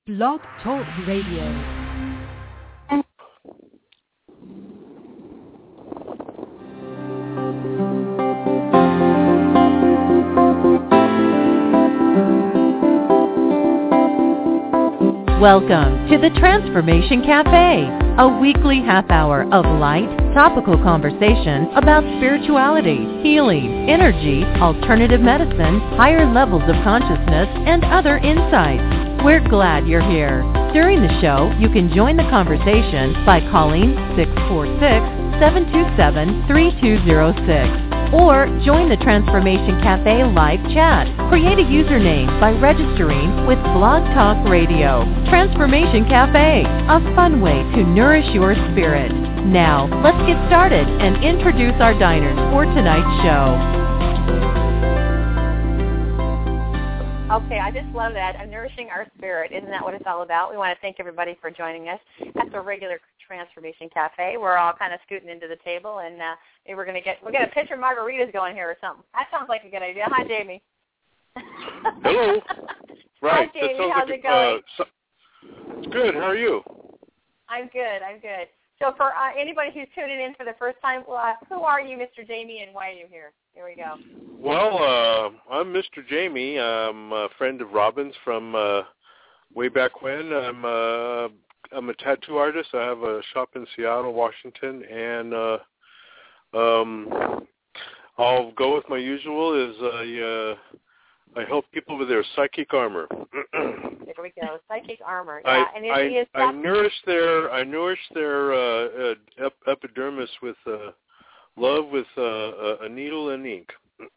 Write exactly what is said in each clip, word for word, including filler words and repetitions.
Blog Talk Radio. Welcome to the Transformation Cafe, a weekly half hour of light, topical conversation about spirituality, healing, energy, alternative medicine, higher levels of consciousness, and other insights. We're glad you're here. During the show, you can join the conversation by calling six four six, seven two seven, three two zero six. Or join the Transformation Cafe live chat. Create a username by registering with Blog Talk Radio. Transformation Cafe, a fun way to nourish your spirit. Now, let's get started and introduce our diners for tonight's show. Okay, I just love that. I'm nourishing our spirit. Isn't that what it's all about? We want to thank everybody for joining us at the regular Transformation Cafe. We're all kind of scooting into the table, and uh, maybe we're going to get we're going to pitcher margaritas going here or something. That sounds like a good idea. Hi, Jamie. Hello. Right. Hi, Jamie. That How's like it going? Uh, so, it's good. How are you? I'm good. I'm good. So for uh, anybody who's tuning in for the first time, uh, who are you, Mister Jamie, and why are you here? Here we go. Well, uh, I'm Mister Jamie. I'm a friend of Robin's from uh, way back when. I'm uh, I'm a tattoo artist. I have a shop in Seattle, Washington, and uh, um, I'll go with my usual is I uh, I help people with their psychic armor. There we go, psychic armor. Yeah, I and it, I, it I nourish their I nourish their uh, uh, ep- epidermis with uh, love with uh, a, a needle and ink.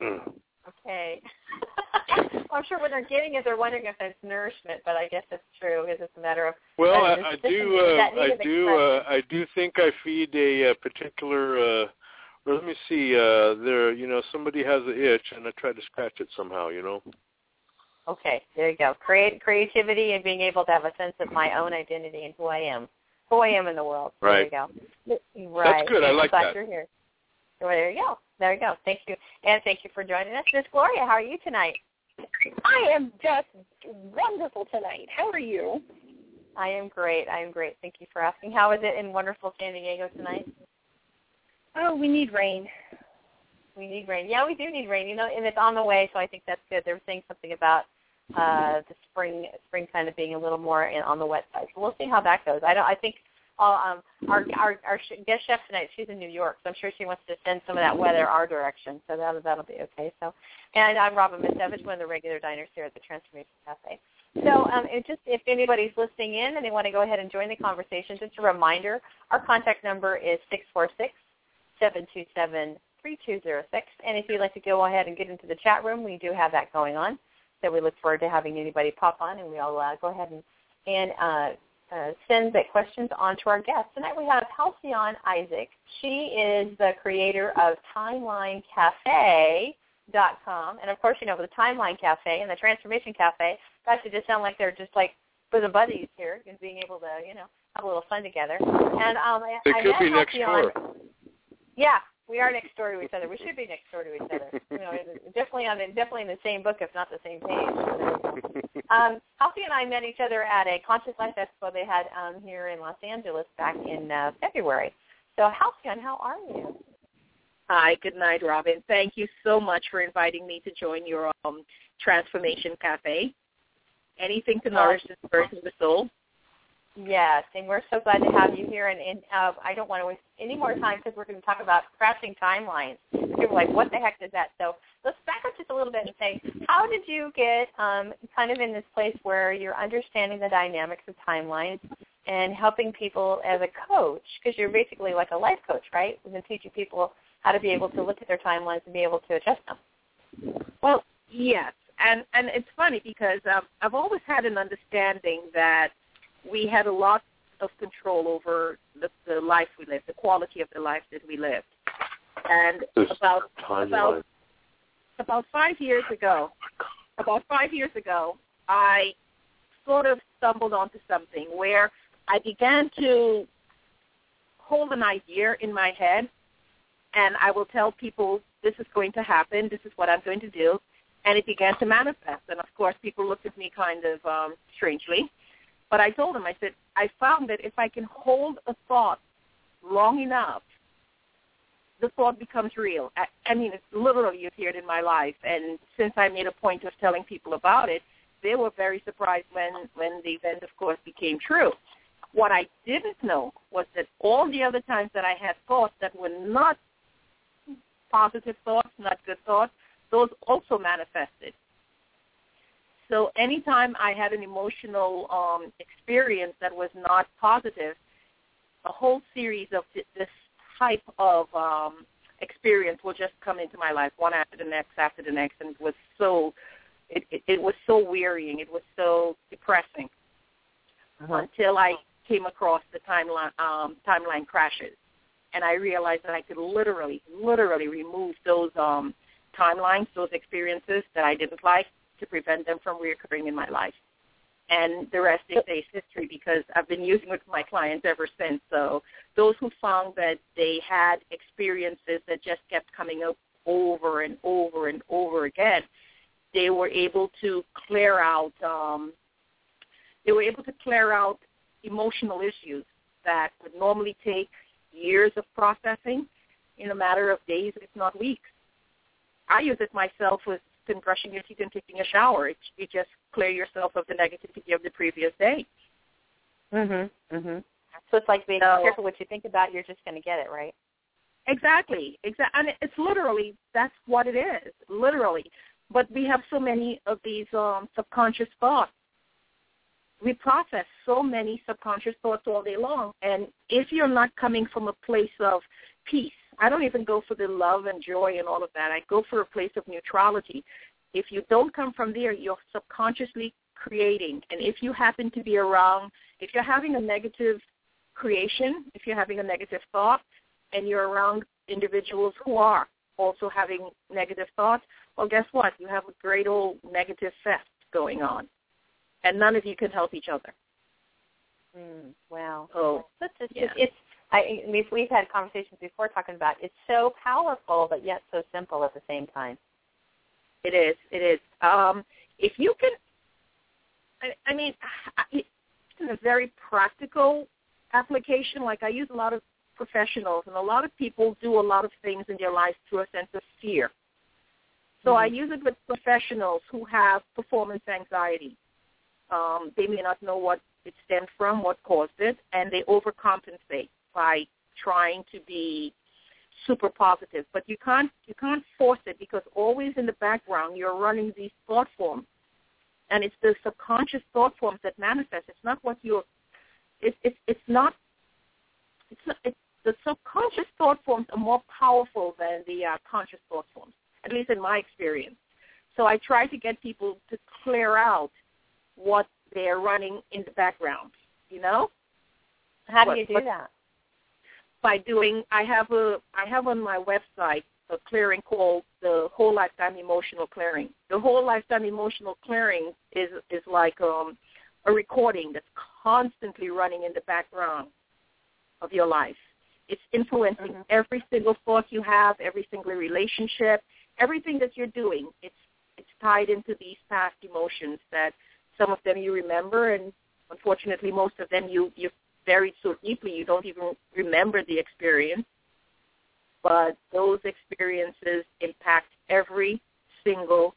Okay. Well, I'm sure what they're getting is they're wondering if it's nourishment, but I guess it's true. It's just a matter of well, uh, I, I do uh, I do uh, I do think I feed a, a particular. Uh, well, let me see. Uh, there, you know, somebody has an itch, and I try to scratch it somehow. You know. Okay, there you go. Create creativity and being able to have a sense of my own identity and who I am, who I am in the world. Right. There you go. Right. That's good. I like I'm glad that. You're here. Well, there you go. There you go. Thank you. And thank you for joining us. Miss Gloria, how are you tonight? I am just wonderful tonight. How are you? I am great. I am great. Thank you for asking. How is it in wonderful San Diego tonight? Oh, we need rain. We need rain. Yeah, we do need rain. You know, and it's on the way, so I think that's good. They were saying something about uh, the spring, spring kind of being a little more in, on the wet side. So we'll see how that goes. I don't. I think. Uh, um, our our our guest chef tonight, she's in New York, so I'm sure she wants to send some of that weather our direction. So that'll that'll be okay. So, and I'm Robin Misevich, one of the regular diners here at the Transformation Cafe. So, um, it just if anybody's listening in and they want to go ahead and join the conversation, just a reminder: our contact number is six four six, seven two seven, three two zero six. And if you'd like to go ahead and get into the chat room, we do have that going on. So we look forward to having anybody pop on, and we'll uh, go ahead and and. Uh, Uh, send the questions on to our guests. Tonight we have Halcyon Isaac. She is the creator of Timeline Cafe dot com. And, of course, you know, with the Timeline Cafe and the Transformation Cafe, guys should just sound like they're just like for the buddies here and being able to, you know, have a little fun together. And um, They I could met be next Halcyon. door. Yeah, we are next door to each other. We should be next door to each other. You know, definitely on the, definitely in the same book, if not the same page. Um, Halcyon and I met each other at a Conscious Life Expo they had um, here in Los Angeles back in uh, February. So, Halcyon, how are you? Hi, good night, Robin. Thank you so much for inviting me to join your um, Transformation Cafe. Anything to nourish the spirit and the soul? Yes, and we're so glad to have you here. And, and uh, I don't want to waste any more time because we're going to talk about crashing timelines. People are like, what the heck is that? So let's back up just a little bit and say, how did you get um, kind of in this place where you're understanding the dynamics of timelines and helping people as a coach? Because you're basically like a life coach, right? We've been teaching people how to be able to look at their timelines and be able to adjust them. Well, yes, and, and it's funny because um, I've always had an understanding that we had a lot of control over the, the life we lived, the quality of the life that we lived. And This about timeline. about about five years ago, about five years ago, I sort of stumbled onto something where I began to hold an idea in my head, and I will tell people, this is going to happen, this is what I'm going to do, and it began to manifest. And, of course, people looked at me kind of um, strangely. But I told him, I said, I found that if I can hold a thought long enough, the thought becomes real. I, I mean, it's literally appeared in my life. And since I made a point of telling people about it, they were very surprised when, when the event, of course, became true. What I didn't know was that all the other times that I had thoughts that were not positive thoughts, not good thoughts, those also manifested. So anytime I had an emotional um, experience that was not positive, a whole series of th- this type of um, experience will just come into my life, one after the next, after the next, and it was so, it, it, it was so wearying, it was so depressing, uh-huh. until I came across the timeline, um, timeline crashes, and I realized that I could literally, literally remove those um, timelines, those experiences that I didn't like, to prevent them from reoccurring in my life. And the rest is history, because I've been using it with my clients ever since. So those who found that they had experiences that just kept coming up over and over and over again, they were able to clear out, um, they were able to clear out emotional issues that would normally take years of processing in a matter of days, if not weeks. I use it myself with brushing your teeth and taking a shower. It, you just clear yourself of the negativity of the previous day. Mhm. Mhm. So it's like being so, careful what you think about. You're just going to get it, right? Exactly. Exactly. And it's literally, that's what it is. Literally. But we have so many of these um, subconscious thoughts. We process so many subconscious thoughts all day long. And if you're not coming from a place of peace, I don't even go for the love and joy and all of that. I go for a place of neutrality. If you don't come from there, you're subconsciously creating. And if you happen to be around, if you're having a negative creation, if you're having a negative thought, and you're around individuals who are also having negative thoughts, well, guess what? You have a great old negative fest going on. And none of you can help each other. Mm, wow. So, it's, it's, yeah. it's I, we've, we've had conversations before talking about it's so powerful, but yet so simple at the same time. It is. It is. Um, if you can, I, I mean, it's in a very practical application. Like I use a lot of professionals, and a lot of people do a lot of things in their life through a sense of fear. So mm-hmm. I use it with professionals who have performance anxiety. Um, they may not know what it stemmed from, what caused it, and they overcompensate by trying to be super positive. But you can't you can't force it, because always in the background you're running these thought forms, and it's the subconscious thought forms that manifest. It's not what you're. It's it's it's not. It's not. It's, the subconscious thought forms are more powerful than the uh, conscious thought forms, at least in my experience. So I try to get people to clear out what they're running in the background. You know. How do what, you do what, that? By doing, I have a, I have on my website a clearing called the Whole Lifetime Emotional Clearing. The Whole Lifetime Emotional Clearing is is like um, a recording that's constantly running in the background of your life. It's influencing mm-hmm. every single thought you have, every single relationship, everything that you're doing. It's it's tied into these past emotions that some of them you remember, and unfortunately most of them you you buried so deeply you don't even remember the experience. But those experiences impact every single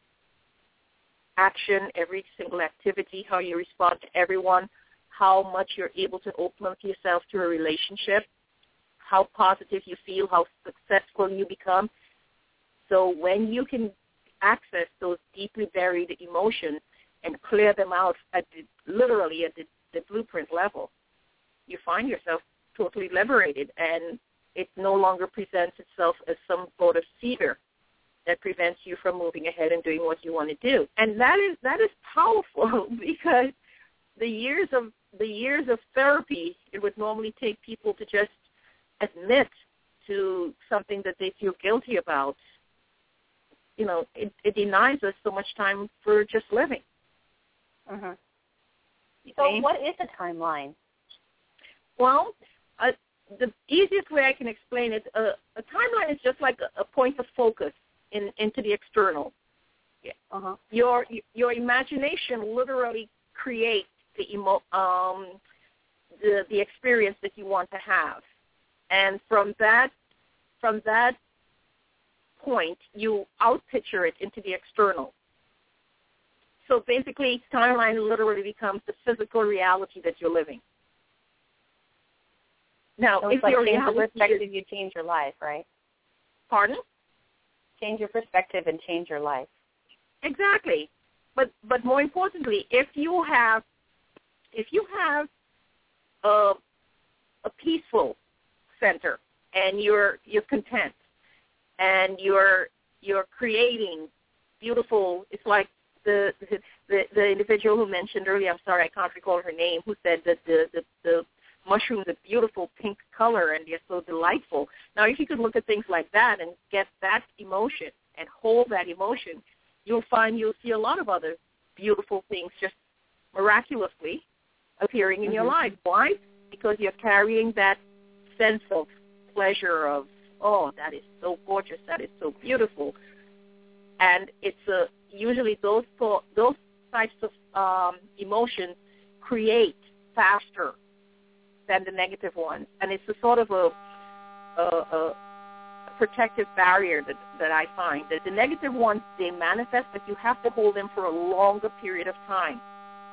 action, every single activity, how you respond to everyone, how much you're able to open up yourself to a relationship, how positive you feel, how successful you become. So when you can access those deeply buried emotions and clear them out at the, literally at the, the blueprint level, you find yourself totally liberated, and it no longer presents itself as some sort of fear that prevents you from moving ahead and doing what you want to do. And that is that is powerful, because the years of the years of therapy, it would normally take people to just admit to something that they feel guilty about. You know, it, it denies us so much time for just living. Mm-hmm. So what is a timeline? Well, uh, the easiest way I can explain it, uh, a timeline is just like a, a point of focus in, into the external. Yeah. Uh-huh. Your your imagination literally creates the emo, um, the the experience that you want to have, and from that from that point, you outpicture it into the external. So basically, timeline literally becomes the physical reality that you're living. Now, so if it's like your change your reality perspective, is, you change your life, right? Pardon? Change your perspective and change your life. Exactly. But but more importantly, if you have if you have a a peaceful center and you're you're content and you're you're creating beautiful, it's like the the the individual who mentioned earlier, I'm sorry, I can't recall her name, who said that the the, the mushrooms are beautiful pink color and they're so delightful. Now, if you could look at things like that and get that emotion and hold that emotion, you'll find you'll see a lot of other beautiful things just miraculously appearing in mm-hmm. your life. Why? Because you're carrying that sense of pleasure of, oh, that is so gorgeous, that is so beautiful. And it's a, usually those those types of um, emotions create faster than the negative ones. And it's a sort of a, a, a protective barrier that, that I find. That the negative ones, they manifest, but you have to hold them for a longer period of time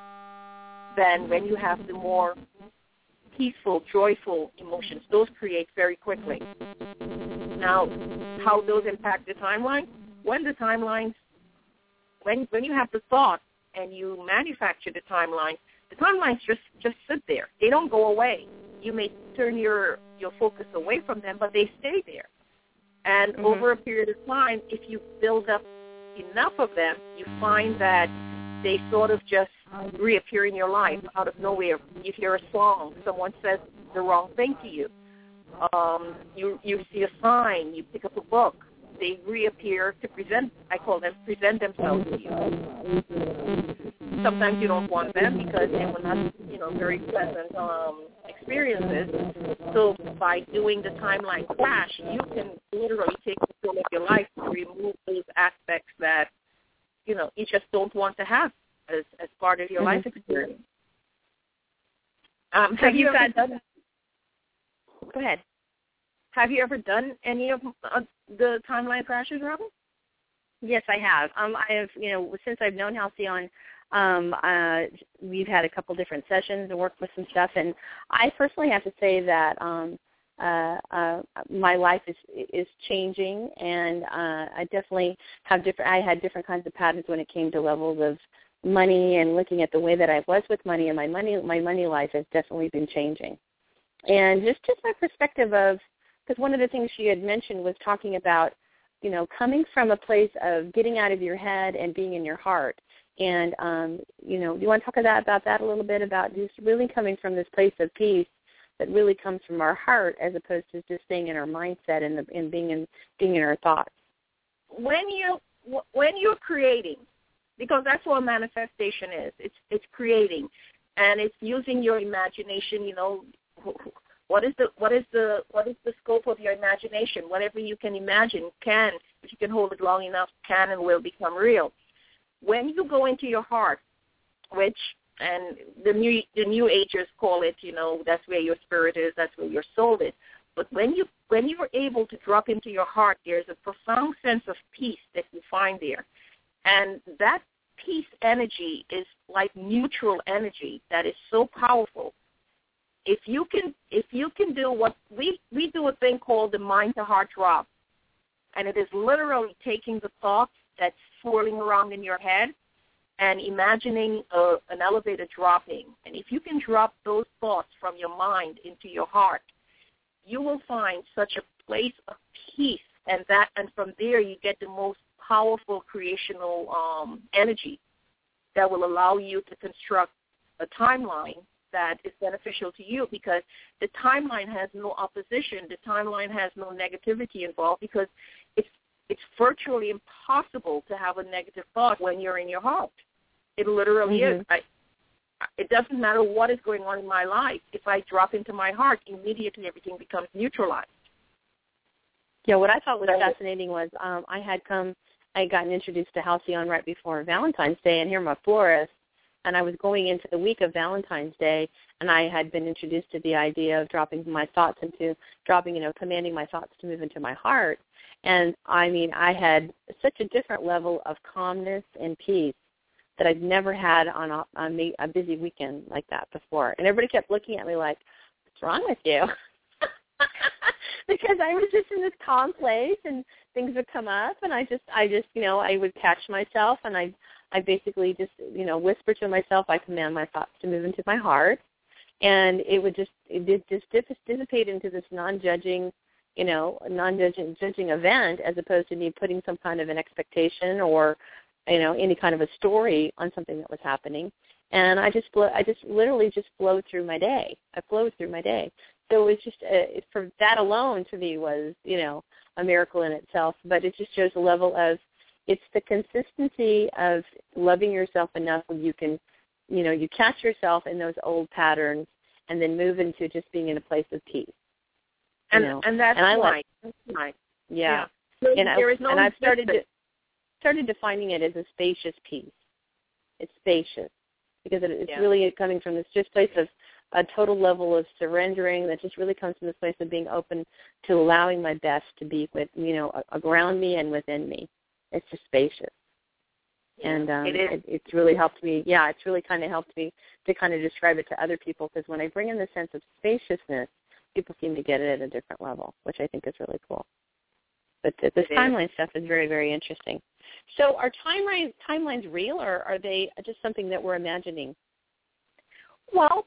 than when you have the more peaceful, joyful emotions. Those create very quickly. Now, how those impact the timeline? When the timelines, when when you have the thought and you manufacture the timeline, the timelines just, just sit there. They don't go away. You may turn your, your focus away from them, but they stay there. And mm-hmm. over a period of time, if you build up enough of them, you find that they sort of just reappear in your life out of nowhere. You hear a song, someone says the wrong thing to you. Um, you you see a sign, you pick up a book. They reappear to present, I call them, present themselves to you. Sometimes you don't want them because they were not, you know, very pleasant um, experiences. So by doing the timeline crash, you can literally take control of your life to remove those aspects that, you know, you just don't want to have as, as part of your mm-hmm. life experience. Um, have, have you, you ever done? Go ahead. Have you ever done any of uh, the timeline crashes, Robin? Yes, I have. Um, I have, you know, since I've known Halcyon, um, uh, we've had a couple different sessions and worked with some stuff, and I personally have to say that um, uh, uh, my life is is changing, and uh, I definitely have different. I had different kinds of patterns when it came to levels of money and looking at the way that I was with money, and my money my money life has definitely been changing, and just just my perspective of. Because one of the things she had mentioned was talking about, you know, coming from a place of getting out of your head and being in your heart. And, um, you know, do you want to talk about, about that a little bit, about just really coming from this place of peace that really comes from our heart as opposed to just staying in our mindset and, the, and being in being in our thoughts? When, you, when you're creating, because that's what manifestation is, it's, it's creating, and it's using your imagination, you know, What is the what is the what is the scope of your imagination? Whatever you can imagine can, if you can hold it long enough, can and will become real. When you go into your heart, which and the new the new agers call it, you know, that's where your spirit is, that's where your soul is. But when you when you are able to drop into your heart, there's a profound sense of peace that you find there, and that peace energy is like neutral energy that is so powerful. If you can, if you can do what we we do a thing called the mind to heart drop, and it is literally taking the thoughts that's swirling around in your head and imagining a, an elevator dropping. And if you can drop those thoughts from your mind into your heart, you will find such a place of peace, and that, and from there you get the most powerful creational um, energy that will allow you to construct a timeline that is beneficial to you, because the timeline has no opposition, the timeline has no negativity involved, because it's it's virtually impossible to have a negative thought when you're in your heart. It literally mm-hmm. is. I, it doesn't matter what is going on in my life. If I drop into my heart, immediately everything becomes neutralized. Yeah, what I thought was so, fascinating was um, I had come, I had gotten introduced to Halcyon right before Valentine's Day, and here my florist, and I was going into the week of Valentine's Day, and I had been introduced to the idea of dropping my thoughts into, dropping, you know, commanding my thoughts to move into my heart. And, I mean, I had such a different level of calmness and peace that I'd never had on a, on a busy weekend like that before. And everybody kept looking at me like, what's wrong with you? Because I was just in this calm place, and things would come up, and I just, I just, you know, I would catch myself, and I, I basically just, you know, whisper to myself. I command my thoughts to move into my heart, and it would just, it did just dissipate into this non-judging, you know, non-judging judging event, as opposed to me putting some kind of an expectation or, you know, any kind of a story on something that was happening. And I just, I just literally just flowed through my day. I flowed through my day. So it was just, uh, for that alone to me was, you know, a miracle in itself. But it just shows a level of, it's the consistency of loving yourself enough when you can, you know, you catch yourself in those old patterns and then move into just being in a place of peace. And you know? and that's and I right. Like, that's right. Yeah. yeah. And, there I, is no and I've started resistance. to, started defining it as a spacious peace. It's spacious because it, it's Yeah. really coming from this just place of a total level of surrendering that just really comes from this place of being open to allowing my best to be with, you know, around me and within me. It's just spacious. Yeah, and um, it is. it, it's really helped me, yeah, it's really kind of helped me to kind of describe it to other people, because when I bring in the sense of spaciousness, people seem to get it at a different level, which I think is really cool. But th- this It timeline stuff is very, very interesting. So are timelines, timelines real, or are they just something that we're imagining? Well,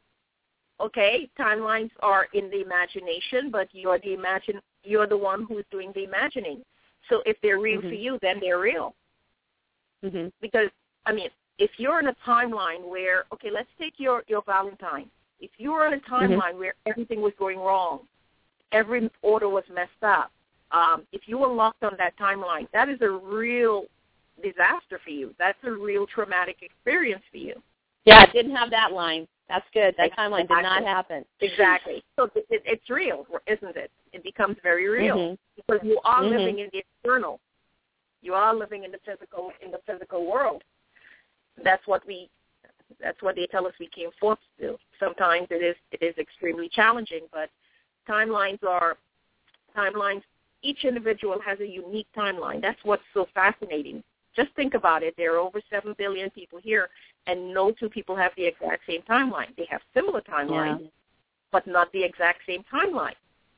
okay, timelines are in the imagination, but you're the imagine you're the one who's doing the imagining. So if they're real Mm-hmm. for you, then they're real. Mm-hmm. Because, I mean, if you're in a timeline where, okay, let's take your, your Valentine. If you were in a timeline mm-hmm. where everything was going wrong, every order was messed up, um, if you were locked on that timeline, that is a real disaster for you. That's a real traumatic experience for you. Yeah, it didn't have that line. That's good. That Exactly. timeline did not happen. Exactly. So it, it, it's real, isn't it? It becomes very real mm-hmm. because you are mm-hmm. living in the external. You are living in the physical in the physical world. That's what we. That's what they tell us we came forth to do. Sometimes it is it is extremely challenging, but timelines are timelines. Each individual has a unique timeline. That's what's so fascinating. Just think about it. There are over seven billion people here, and no two people have the exact same timeline. They have similar timelines, yeah. but not the exact same timeline.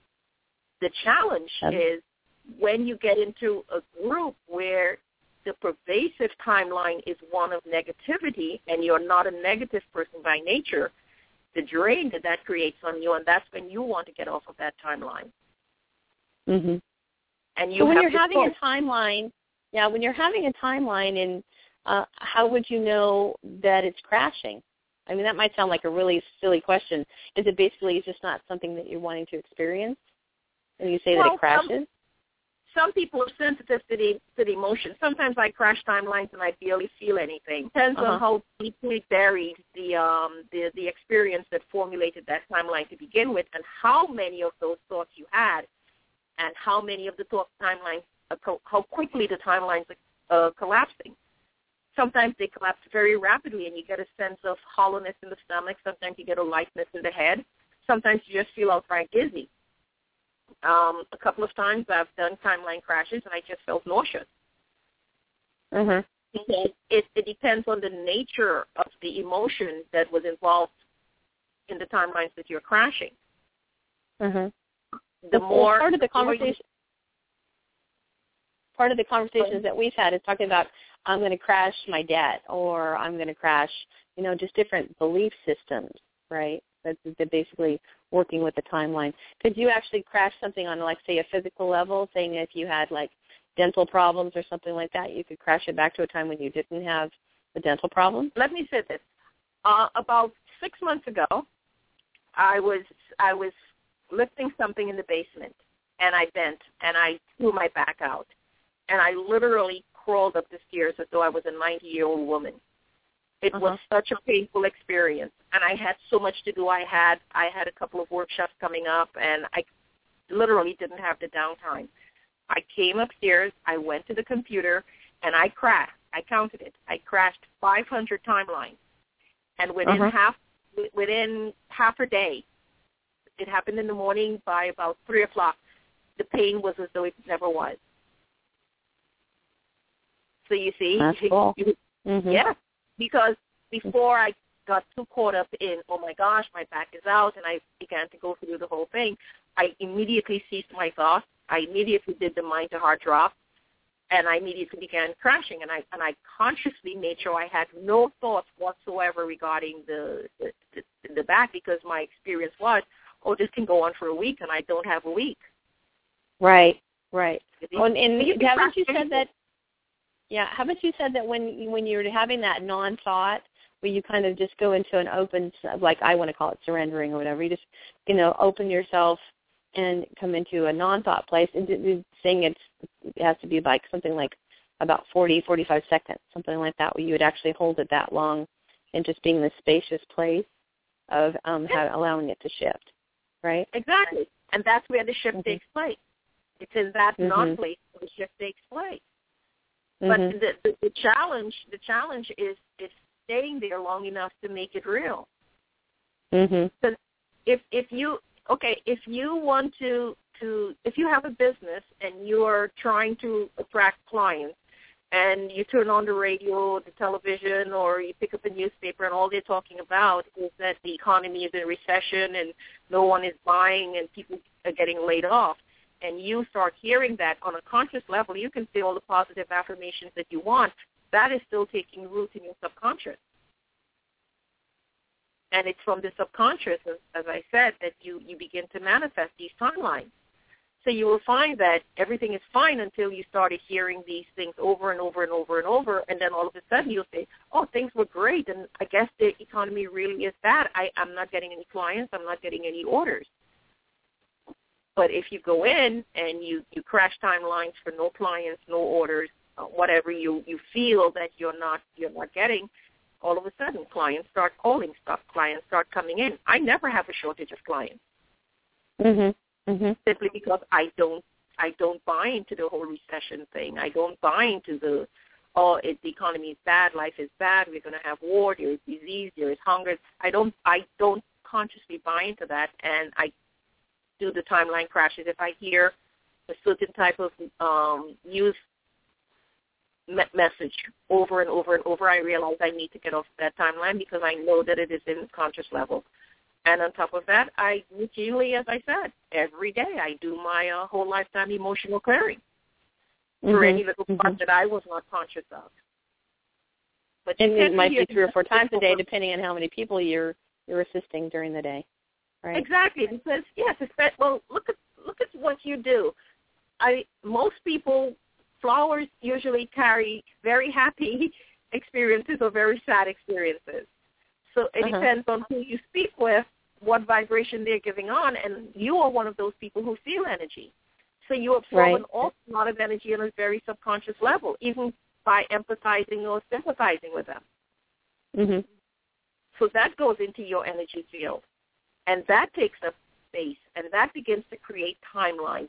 The challenge um, is when you get into a group where the pervasive timeline is one of negativity, and you're not a negative person by nature, the drain that that creates on you, and that's when you want to get off of that timeline. Mm-hmm. And you so when have you're having choice. a timeline, yeah, when you're having a timeline, and uh, how would you know that it's crashing? I mean, that might sound like a really silly question. Is it basically it's just not something that you're wanting to experience, and you say well, that it crashes? Some, some people are sensitive to the to the emotion. Sometimes I crash timelines and I barely feel anything. Depends uh-huh. on how deeply buried the um the the experience that formulated that timeline to begin with, and how many of those thoughts you had, and how many of the thought timelines, uh, co- how quickly the timelines are uh, collapsing. Sometimes they collapse very rapidly, and you get a sense of hollowness in the stomach. Sometimes you get a lightness in the head. Sometimes you just feel outright dizzy. Um, a couple of times I've done timeline crashes, and I just felt nauseous. Mm-hmm. It, it, it depends on the nature of the emotion that was involved in the timelines that you're crashing. Mm-hmm. The well, more part of the the conversation, you, part of the conversations that we've had is talking about I'm going to crash my debt, or I'm going to crash, you know, just different belief systems, right? That's they're basically working with the timeline. Could you actually crash something on, like, say, a physical level, saying if you had, like, dental problems or something like that, you could crash it back to a time when you didn't have the dental problem? Let me say this. Uh, about six months ago, I was I was lifting something in the basement, and I bent, and I threw my back out. And I literally crawled up the stairs as though I was a ninety-year-old woman. It uh-huh. was such a painful experience, and I had so much to do. I had I had a couple of workshops coming up, and I literally didn't have the downtime. I came upstairs, I went to the computer, and I crashed. I counted it. I crashed five hundred timelines. And within Uh-huh. half within half a day, it happened in the morning. By about three o'clock, the pain was as though it never was. So you see, That's cool. you, Mm-hmm. yeah, because before I got too caught up in, oh my gosh, my back is out, and I began to go through the whole thing, I immediately ceased my thoughts. I immediately did the mind to heart drop, and I immediately began crashing. And I and I consciously made sure I had no thoughts whatsoever regarding the the, the, the back, because my experience was, oh, this can go on for a week, and I don't have a week. Right, right. Oh, and, and haven't you said that? Yeah, haven't you said that when you, when you're having that non-thought, where you kind of just go into an open, like I want to call it surrendering or whatever, you just, you know, open yourself and come into a non-thought place, and saying it's, it has to be like something like about forty, forty-five seconds, something like that, where you would actually hold it that long and just being in the spacious place of um, how, allowing it to shift, right? Exactly. And that's where the shift Mm-hmm. takes place. It's in that Mm-hmm. non-place where the shift takes place. Mm-hmm. But the, the, the challenge, the challenge is, is staying there long enough to make it real. Mm-hmm. Because if if you okay, if you want to to if you have a business and you are trying to attract clients, and you turn on the radio, the television, or you pick up a newspaper, and all they're talking about is that the economy is in recession and no one is buying and people are getting laid off, and you start hearing that on a conscious level, you can say all the positive affirmations that you want. That is still taking root in your subconscious. And it's from the subconscious, as, as I said, that you, you begin to manifest these timelines. So you will find that everything is fine until you started hearing these things over and over and over and over, and then all of a sudden you'll say, oh, things were great, and I guess the economy really is bad. I, I'm not getting any clients. I'm not getting any orders. But if you go in and you, you crash timelines for no clients, no orders, uh, whatever you, you feel that you're not you're not getting, all of a sudden clients start calling stuff. Clients start coming in. I never have a shortage of clients. Mm-hmm. Mm-hmm. Simply because I don't I don't buy into the whole recession thing. I don't buy into the, oh, it, the economy is bad, life is bad, we're going to have war, there is disease, there is hunger. I don't I don't consciously buy into that, and I do the timeline crashes. If I hear a certain type of um, news me- message over and over and over, I realize I need to get off that timeline because I know that it is in conscious level. And on top of that, I routinely, as I said, every day I do my uh, whole lifetime emotional clearing mm-hmm. for any little part mm-hmm. that I was not conscious of. But and it might be three or four times a day, depending on how many people you're you're assisting during the day. Right? Exactly, because yes, it's that, well, look at look at what you do. I most people, flowers usually carry very happy experiences or very sad experiences. So it uh-huh. depends on who you speak with, what vibration they're giving on, and you are one of those people who feel energy. So you absorb right. an awful lot of energy on a very subconscious level, even by empathizing or sympathizing with them. Mm-hmm. So that goes into your energy field, and that takes up space, and that begins to create timelines.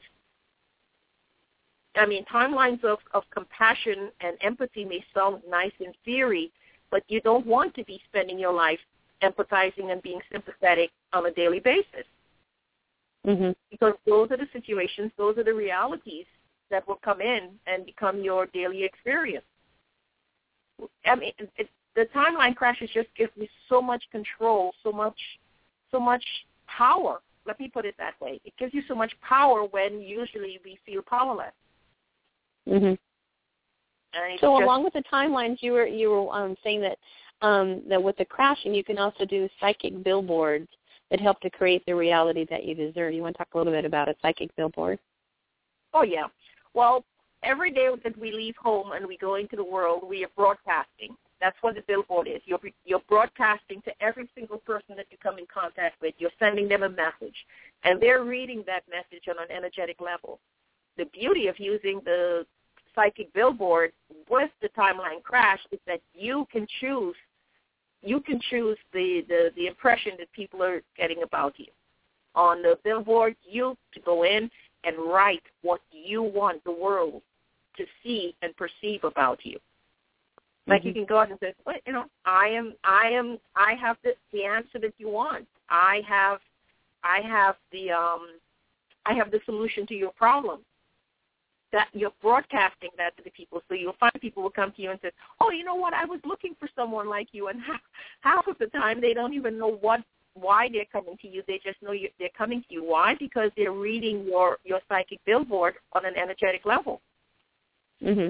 I mean, timelines of, of compassion and empathy may sound nice in theory, but you don't want to be spending your life empathizing and being sympathetic on a daily basis. Mm-hmm. Because those are the situations, those are the realities that will come in and become your daily experience. I mean, it, the timeline crashes just give me so much control, so much, so much power. Let me put it that way. It gives you so much power when usually we feel powerless. Mm-hmm. So just, along with the timelines, you were you were um, saying that um, that with the crashing, you can also do psychic billboards that help to create the reality that you deserve. You want to talk a little bit about a psychic billboard? Oh, yeah. Well, every day that we leave home and we go into the world, we are broadcasting. That's what the billboard is. You're, you're broadcasting to every single person that you come in contact with. You're sending them a message, and they're reading that message on an energetic level. The beauty of using the psychic billboard with the timeline crash is that you can choose you can choose the, the, the impression that people are getting about you. On the billboard, you to go in and write what you want the world to see and perceive about you. Like mm-hmm. you can go out and say, well, you know, I am, I am, I have the, the answer that you want. I have, I have the, um, I have the solution to your problem. That you're broadcasting that to the people, so you'll find people will come to you and say, oh, you know what, I was looking for someone like you, and half, half of the time they don't even know what, why they're coming to you. They just know you, they're coming to you. Why? Because they're reading your, your psychic billboard on an energetic level. Mm-hmm.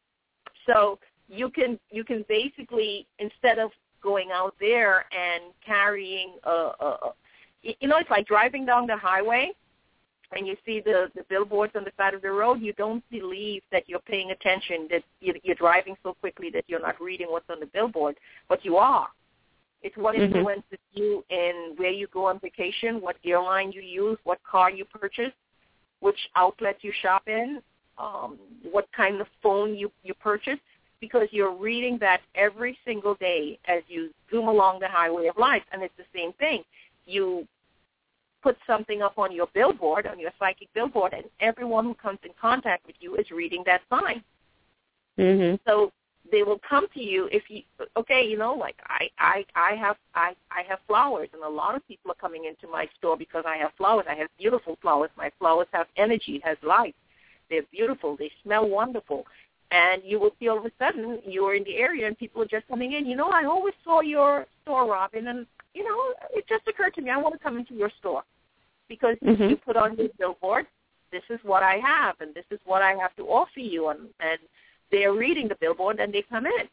So you can you can basically, instead of going out there and carrying a, a, a you know, it's like driving down the highway and you see the, the billboards on the side of the road. You don't believe that you're paying attention, that you're driving so quickly that you're not reading what's on the billboard, but you are. It's what mm-hmm. influences you in where you go on vacation, what airline you use, what car you purchase, which outlet you shop in, um, what kind of phone you, you purchase, because you're reading that every single day as you zoom along the highway of life. And it's the same thing. You put something up on your billboard, on your psychic billboard, and everyone who comes in contact with you is reading that sign. Mm-hmm. So they will come to you if you, okay, you know, like I, I, I have I, I have flowers, and a lot of people are coming into my store because I have flowers. I have beautiful flowers. My flowers have energy, has life. They're beautiful. They smell wonderful. And you will see all of a sudden you're in the area and people are just coming in. You know, I always saw your store, Robin, and, you know, it just occurred to me, I want to come into your store because mm-hmm. you put on your billboard, this is what I have and this is what I have to offer you. And, and they're reading the billboard and they come in.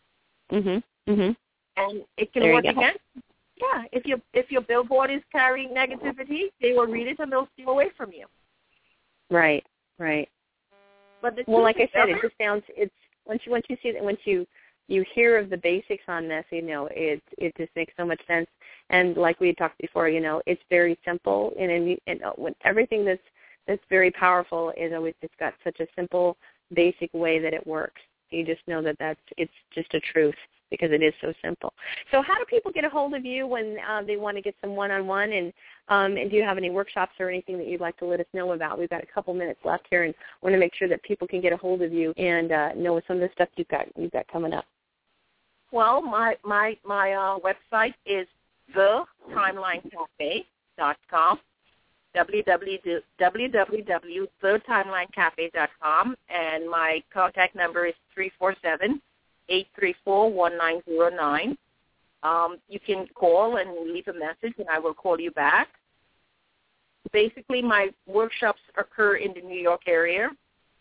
Mm-hmm. Mm-hmm. And it can there work again. Yeah, if your if your billboard is carrying negativity, they will read it and they'll steal away from you. Right, right. But the well, like I said, it just sounds. It's once you once you see that once you you hear of the basics on this, you know, it it just makes so much sense. And like we had talked before, you know, it's very simple, and and, and when everything that's that's very powerful is always it's got such a simple, basic way that it works. You just know that that's it's just a truth because it is so simple. So how do people get a hold of you when uh, they want to get some one-on-one? And, um, and do you have any workshops or anything that you'd like to let us know about? We've got a couple minutes left here and want to make sure that people can get a hold of you and uh, know some of the stuff you've got, you've got coming up. Well, my, my, my uh, website is the timeline cafe dot com, w w w w dot the timeline cafe dot com, and my contact number is three four seven, eight three four, one nine zero nine. Um, you can call and leave a message, and I will call you back. Basically, my workshops occur in the New York area.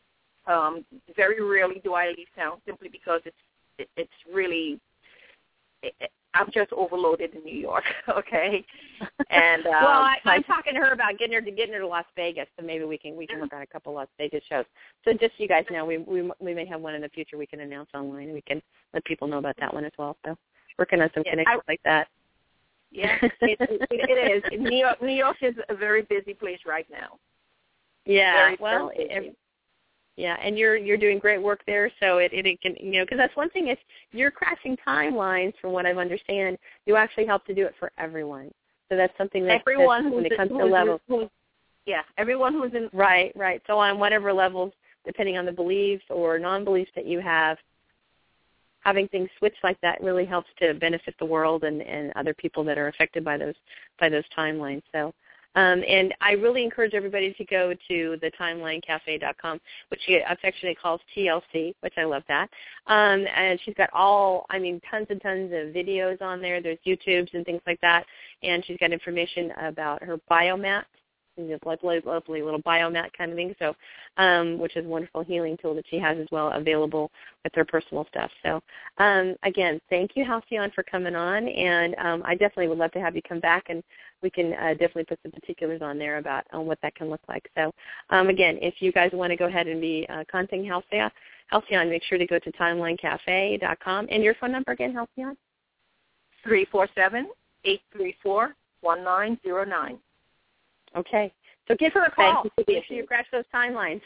Um, very rarely do I leave town, simply because it's it, it's really it, I'm just overloaded in New York. Okay, and um, well, I, I'm talking to her about getting her to getting her to Las Vegas, so maybe we can we can work on a couple Las Vegas shows. So just so you guys know, we we we may have one in the future we can announce online, and we can let people know about that one as well. So working on some yeah, connections I, like that. Yeah, it, it, it is. New York, New York is a very busy place right now. Yeah, very, well, very it, yeah, and you're you're doing great work there. So it, it, it can you know because that's one thing is you're crashing timelines. From what I understand, you actually help to do it for everyone. So that's something that everyone that's, when it comes who's, to levels. Who's, yeah, everyone who's in right, right. So on whatever levels, depending on the beliefs or non-beliefs that you have, having things switch like that really helps to benefit the world and, and other people that are affected by those by those timelines. So, um, and I really encourage everybody to go to the timeline cafe dot com, which she affectionately calls T L C, which I love that. Um, and she's got all, I mean, tons and tons of videos on there. There's YouTubes and things like that, and she's got information about her biomat. Lovely, lovely little biomat kind of thing. So, um, which is a wonderful healing tool that she has as well available with her personal stuff. So, um, again, thank you, Halcyon, for coming on, and um, I definitely would love to have you come back, and we can uh, definitely put some particulars on there about um, what that can look like. So, um, again, if you guys want to go ahead and be uh, contacting Halcyon, Halcyon, make sure to go to timeline cafe dot com. And your phone number again, Halcyon? three four seven, eight three four, one nine zero nine. Okay. So give her a call. Thank you. Make sure you crash those timelines.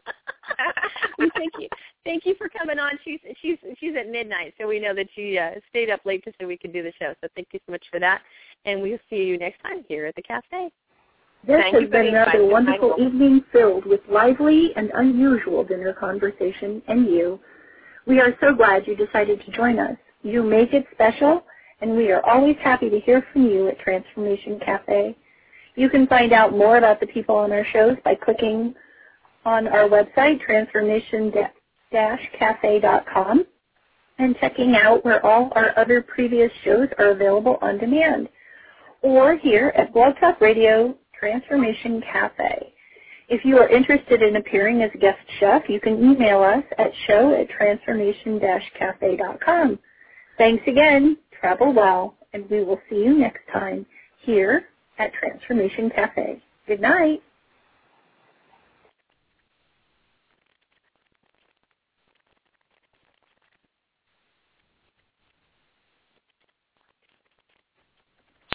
Well, thank you. Thank you for coming on. She's she's she's at midnight, so we know that she uh, stayed up late just so we could do the show. So thank you so much for that, and we'll see you next time here at the cafe. This thank has been another wonderful evening filled with lively and unusual dinner conversation and you. We are so glad you decided to join us. You make it special, and we are always happy to hear from you at Transformation Cafe. You can find out more about the people on our shows by clicking on our website, transformation dash cafe dot com, and checking out where all our other previous shows are available on demand, or here at Blog Talk Radio Transformation Cafe. If you are interested in appearing as a guest chef, you can email us at show at transformation dash cafe dot com. Thanks again, travel well, and we will see you next time here at Transformation Cafe. Good night.